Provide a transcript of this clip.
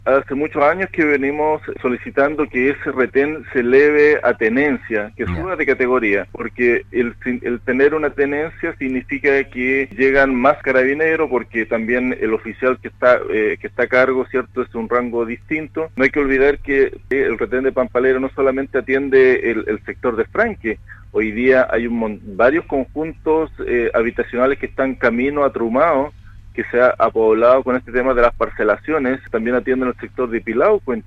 Hace muchos años que venimos solicitando que ese retén se eleve a tenencia, que Ya. suba de categoría, porque el tener una tenencia significa que llegan más carabineros, porque también el oficial que está a cargo, ¿cierto?, es un rango distinto. No hay que olvidar que el retén de Pampalera no solamente atiende el sector de Franque. Hoy día hay varios conjuntos habitacionales que están camino a Trumao, que se ha poblado con este tema de las parcelaciones, también atienden el sector de Pilauco.